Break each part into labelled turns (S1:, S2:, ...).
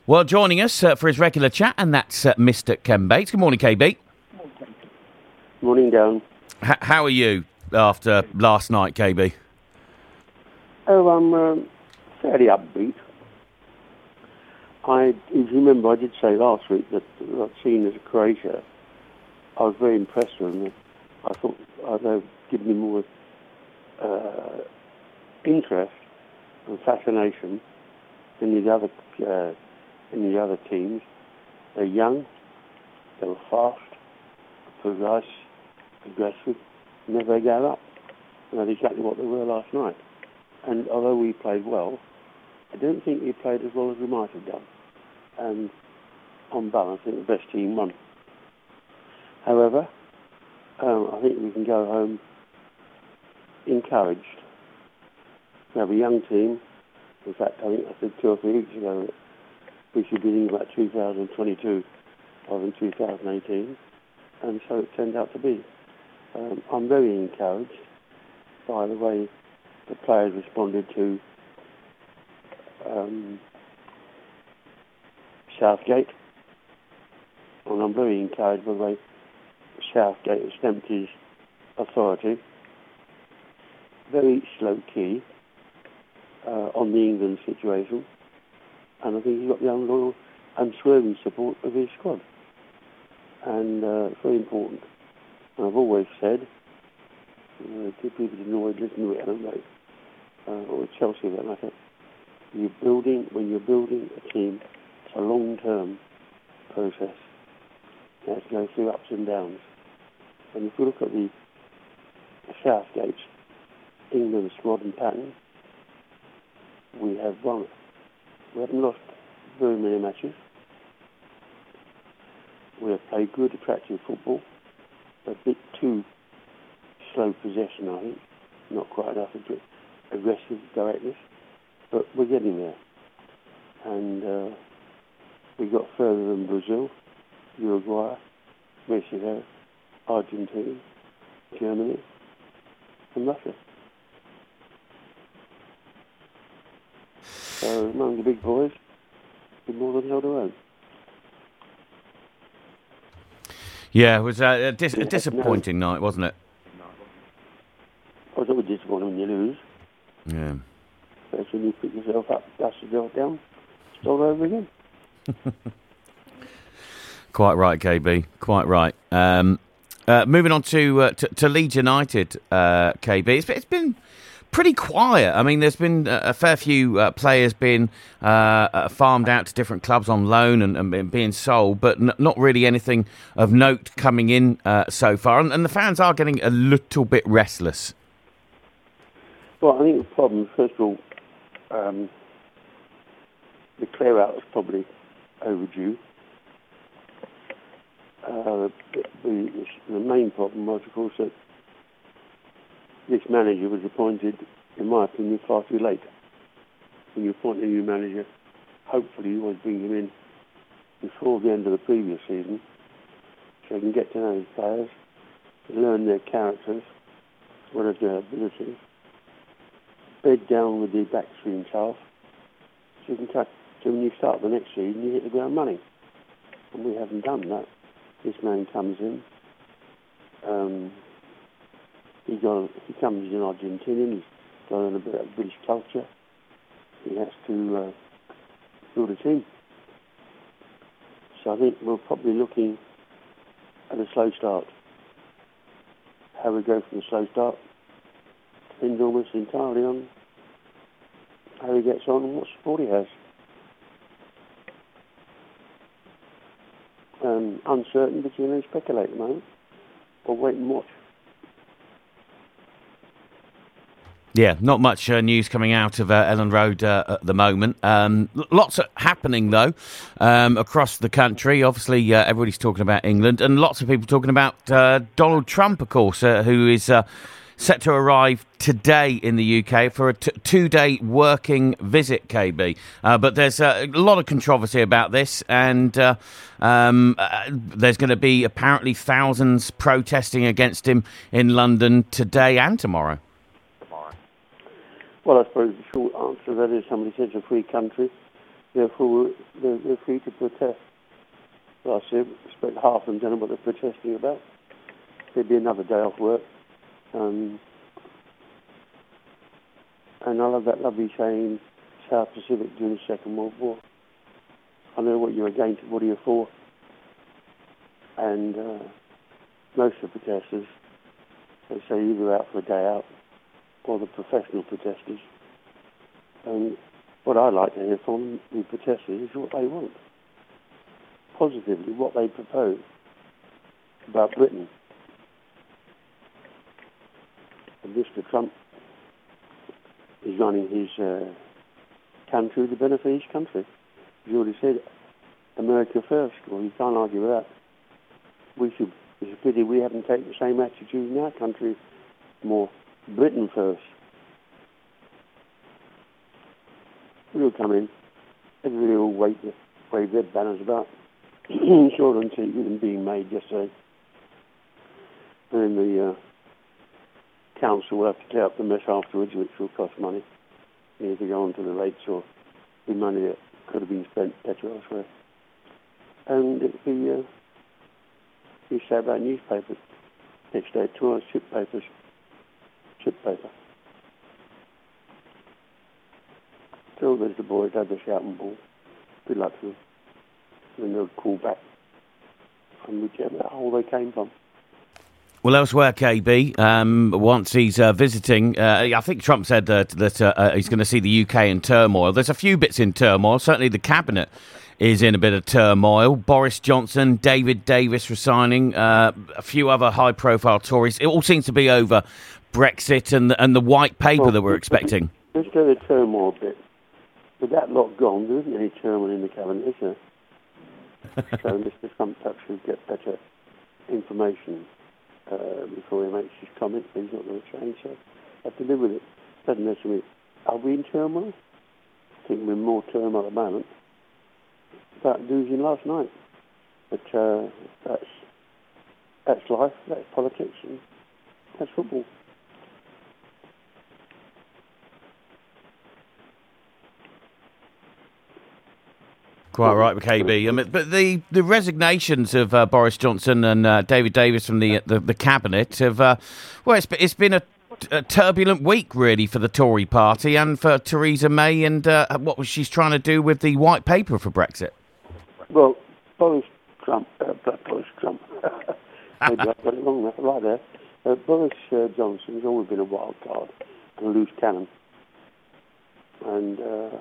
S1: Well, joining us for his regular chat, and that's Mr. Ken Bates. Good morning, KB.
S2: Morning, Darren.
S1: How are you after last night, KB?
S2: Oh, I'm fairly upbeat. If you remember, I did say last week that I'd seen as a Croatia, I was very impressed with them. I thought they'd give me more interest and fascination than the other teams. They're young, they were fast, precise, aggressive, never gave up. And that's exactly what they were last night. And although we played well, I don't think we played as well as we might have done. And on balance, I think the best team won. However, I think we can go home encouraged. We have a young team. In fact, I think I said 2 or 3 weeks ago that we should be thinking about 2022 rather than 2018. And so it turned out to be. I'm very encouraged by the way the players responded to Southgate. And I'm very encouraged by the way Southgate has stamped his authority. Very slow key on the England situation. And I think he's got the unloyal, unswerving support of his squad. And it's very important. And I've always said, two people didn't always listen to it, don't they? Or Chelsea, that matter. When you're building a team, it's a long-term process. You have to go through ups and downs. And if you look at the Southgate's England squad and pattern, we have won. We haven't lost very many matches. We have played good, attractive football. A bit too slow possession, I think. Not quite enough aggressive directness. But we're getting there. And we got further than Brazil, Uruguay, Mexico, Argentina, Germany, and Russia. So among the big boys, we're more than held our own.
S1: Yeah, it was a disappointing night, wasn't it?
S2: I was always disappointed when you lose.
S1: Yeah.
S2: That's when you pick yourself up, dust yourself down, start over again.
S1: Quite right, KB. Quite right. Moving on to Leeds United, KB. It's been pretty quiet. I mean, there's been a fair few players being farmed out to different clubs on loan and being sold, but not really anything of note coming in so far. And the fans are getting a little bit restless.
S2: Well, I think the problem, first of all, the clear-out is probably overdue. The main problem was, of course, that this manager was appointed, in my opinion, far too late. When you appoint a new manager, hopefully you always bring him in before the end of the previous season, so you can get to know his players, learn their characters, what are their abilities, bed down with the back stream half, so you can cut. So when you start the next season, you hit the ground running, and we haven't done that. This man comes in. He comes in Argentinian. He's got to learn a bit of British culture. He has to build a team. So I think we're probably looking at a slow start. How we go from the slow start depends almost entirely on how he gets on and what support he has. Uncertain, but you know, speculate at the moment. Or wait and watch.
S1: Yeah, not much news coming out of Elland Road at the moment. Lots happening, though, across the country. Obviously, everybody's talking about England, and lots of people talking about Donald Trump, of course, who is set to arrive today in the UK for a two-day working visit, KB. But there's a lot of controversy about this, and there's going to be apparently thousands protesting against him in London today and tomorrow.
S2: Well, I suppose the short answer to that is somebody says it's a free country. Therefore, they're free to protest. Well, I expect half of them don't know what they're protesting about. There'd be another day off work. And I love that lovely saying, South Pacific during the Second World War. I know what you're against, what are you for? And most of the protesters, they say either out for a day out or the professional protesters. And what I like to hear from the protesters is what they want. Positively, what they propose about Britain. And Mr. Trump is running his country to benefit his country. He's already said America first. Well, you can't argue with that. It's a pity we haven't taken the same attitude in our country more. Britain first. We'll come in. Everybody will wave their banners about. Short on TV them being made yesterday. And the council will have to clear up the mess afterwards, which will cost money. Either to go on to the rates or the money that could have been spent better elsewhere. And it'd be you say about newspapers. Next day, 2 hours chip paper. Till there's the boys had the shouting ball. Good luck to them. And they'll call back from whichever hole they came from.
S1: Well, elsewhere, KB, once he's visiting, I think Trump said that he's going to see the UK in turmoil. There's a few bits in turmoil. Certainly the cabinet is in a bit of turmoil. Boris Johnson, David Davis resigning, a few other high-profile Tories. It all seems to be over Brexit and the white paper that we're expecting.
S2: Let's go to the turmoil bit. With that lot gone, there isn't any turmoil in the cabinet, is there? So Mr. Trump perhaps should get better information before he makes his comments. He's not going to change, so I have to live with it. Doesn't necessarily. Are we in turmoil? I think we're in more turmoil at the moment. About losing last night. But that's life, that's politics, and that's football.
S1: Quite right, KB. I mean, but the resignations of Boris Johnson and David Davis from the cabinet have it's been a turbulent week really for the Tory party and for Theresa May and what was she's trying to do with the white paper for Brexit.
S2: Well, Boris Trump. Maybe I got it wrong right there. Boris Johnson's always been a wild card and a loose cannon, and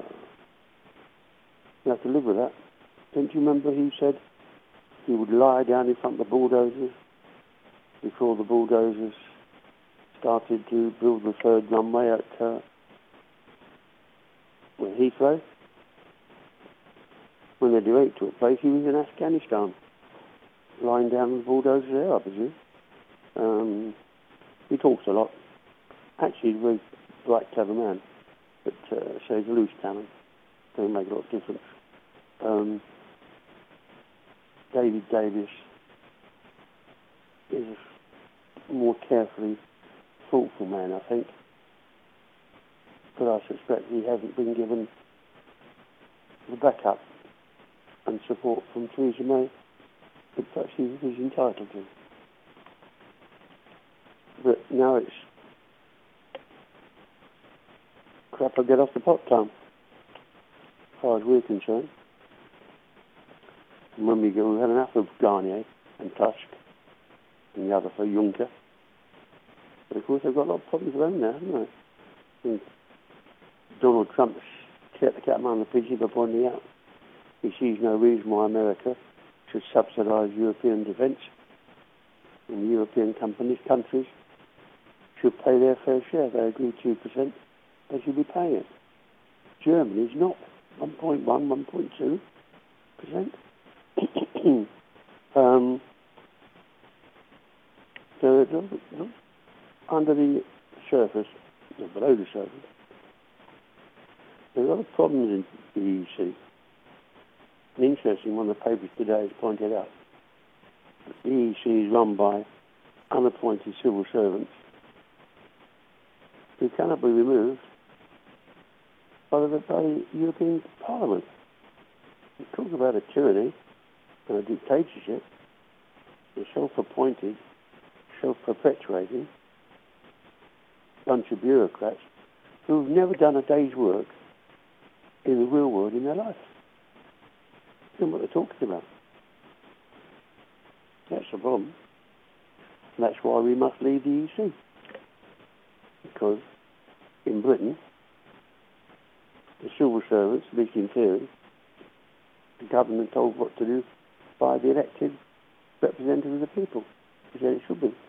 S2: you have to live with that. Don't you remember he said he would lie down in front of the bulldozers before the bulldozers started to build the third runway at Heathrow? When the debate took place, he was in Afghanistan, lying down with the bulldozers there, I presume. He talks a lot. Actually, he's a very bright, clever man, but so he's a loose cannon. Don't make a lot of difference. David Davis is a more carefully thoughtful man, I think. But I suspect he hasn't been given the backup and support from Theresa May that perhaps he was entitled to. But now it's crap or get off the pot time, as far as we're concerned. And when we go, we've had enough of Garnier and Tusk and the other for Juncker. But of course they've got a lot of problems of their own now, haven't they? And Donald Trump's kept the cat among the pigeons by pointing out he sees no reason why America should subsidise European defence, and European countries should pay their fair share. They agree 2%, they should be paying it. Germany's not 1.1, 1.2%. So under the surface, or below the surface, there are a lot of problems in the EEC. And interesting, one of the papers today has pointed out that the EEC is run by unappointed civil servants who cannot be removed by the European Parliament. You talk about a tyranny and a dictatorship, a self-appointed, self-perpetuating bunch of bureaucrats who've never done a day's work in the real world in their life. They know what they're talking about. That's the problem. And that's why we must leave the EC. Because in Britain, the civil servants, at least in theory, the government told what to do by the elected representative of the people. He said it should be.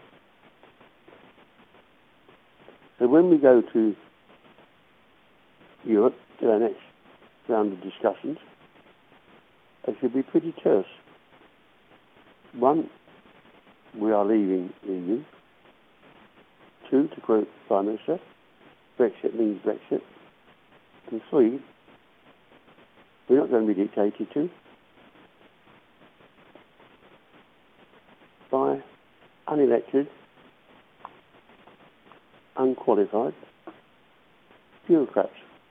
S2: So when we go to Europe, to our next round of discussions, it should be pretty terse. One, we are leaving the EU. Two, to quote the Prime Minister, Brexit means Brexit. And three, we're not going to be dictated to by unelected, unqualified bureaucrats.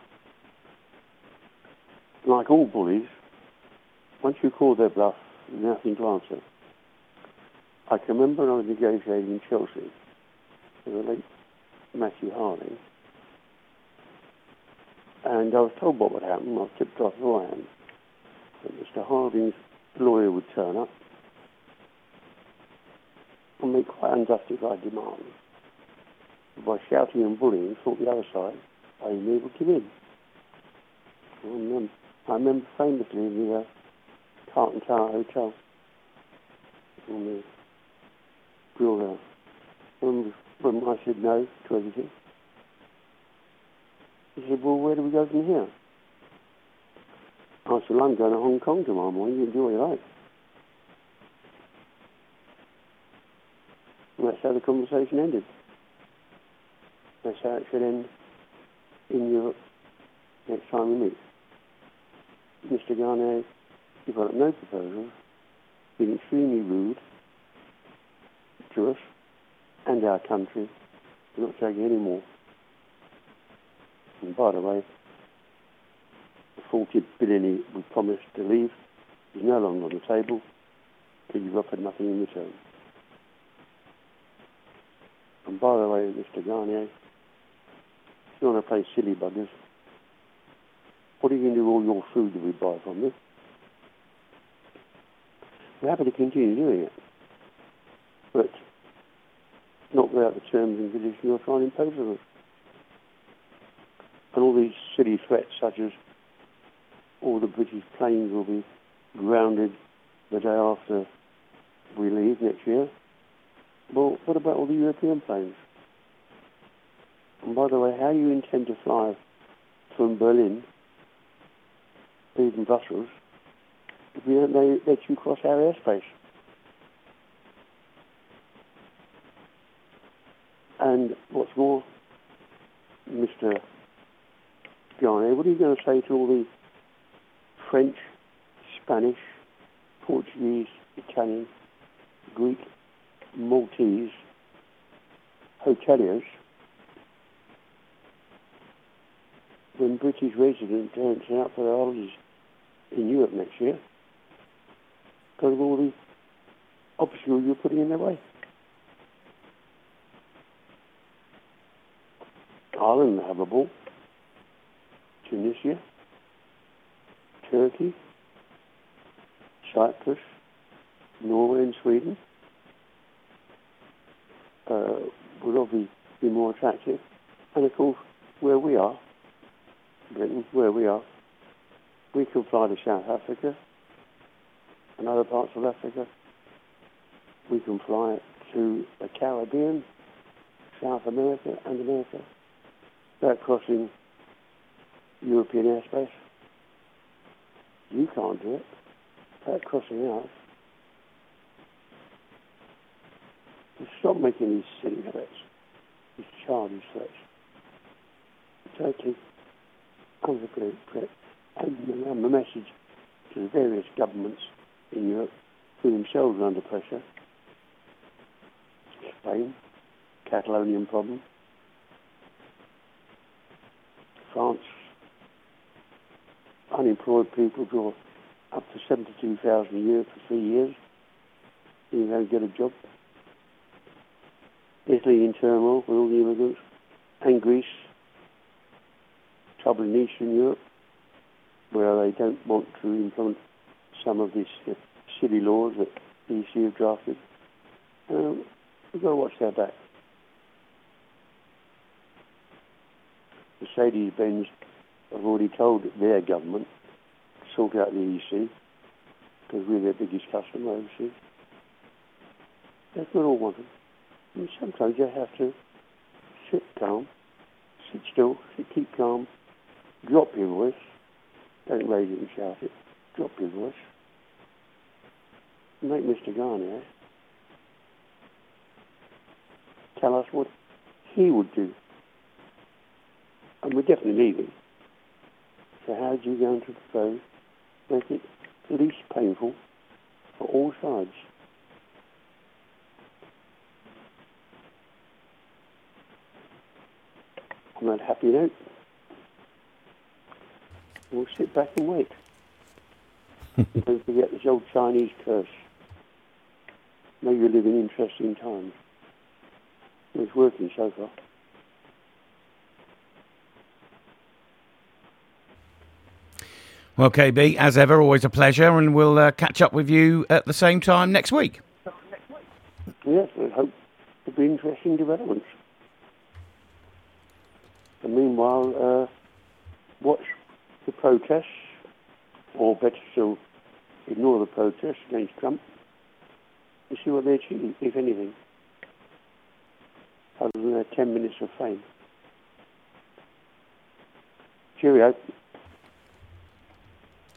S2: Like all bullies, once you call their bluff, there's nothing to answer. I can remember when I was negotiating in Chelsea with the late Matthew Harding, and I was told what would happen. I was tipped off beforehand that Mr. Harding's lawyer would turn up and make quite unjustified demands. By shouting and bullying, thought the other side, I was able to give in. And, I remember famously in the Carlton Tower Hotel on the grill there, when I said no to everything. He said, well, where do we go from here? I said, well, I'm going to Hong Kong tomorrow morning. You can do what you like. And that's how the conversation ended. That's how it should end in Europe next time we meet. Mr. Garnier developed no proposals, been extremely rude to us and our country. We're not taking any more. And by the way, the 40 billion we promised to leave is no longer on the table because you've offered nothing in return. And by the way, Mr. Garnier, if you want to play silly buggers, what are you going to do with all your food that we buy from you? We're happy to continue doing it, but not without the terms and conditions you're trying to impose on us. And all these silly threats such as all the British planes will be grounded the day after we leave next year. Well, what about all the European planes? And by the way, how do you intend to fly from Berlin, even Brussels, if we don't let you cross our airspace? And what's more, Mr. Garnier, what are you going to say to all the French, Spanish, Portuguese, Italian, Greek, Maltese hoteliers when British residents don't turn up for their holidays in Europe next year because of all the obstacles you're putting in their way? Ireland have a ball. Tunisia, Turkey, Cyprus, Norway and Sweden would obviously be more attractive. And of course, where we are, Britain, where we are, we can fly to South Africa and other parts of Africa. We can fly to the Caribbean, South America and America without crossing European airspace. You can't do it without crossing ours. So stop making these silly threats, these childish threats. Totally unappropriate threat. And the message to the various governments in Europe who themselves are under pressure. Spain, Catalonian problem. France, unemployed people draw up to 72,000 a year for 3 years. You don't get a job. Italy in turmoil with all the immigrants. And Greece. Trouble in Eastern Europe, where they don't want to implement some of these silly laws that the EC have drafted. We've got to watch their back. Mercedes-Benz have already told their government to sort out the EC because we're their biggest customer overseas. That's not all wanted. And sometimes you have to sit calm, sit still, keep calm, drop your voice. Don't raise it and shout it. Drop your voice. Make Mr. Garnier tell us what he would do. And we're definitely leaving. So how do you going to propose make it least painful for all sides? On that happy note, we'll sit back and wait. Don't forget this old Chinese curse. Maybe you live in interesting times. It's working so far.
S1: Well, KB, as ever, always a pleasure, and we'll catch up with you at the same time next week.
S2: Yes, I hope there'll be interesting developments. And meanwhile, watch the protests, or better still, ignore the protests against Trump, and see what they achieve, if anything, other than their 10 minutes of fame. Cheerio.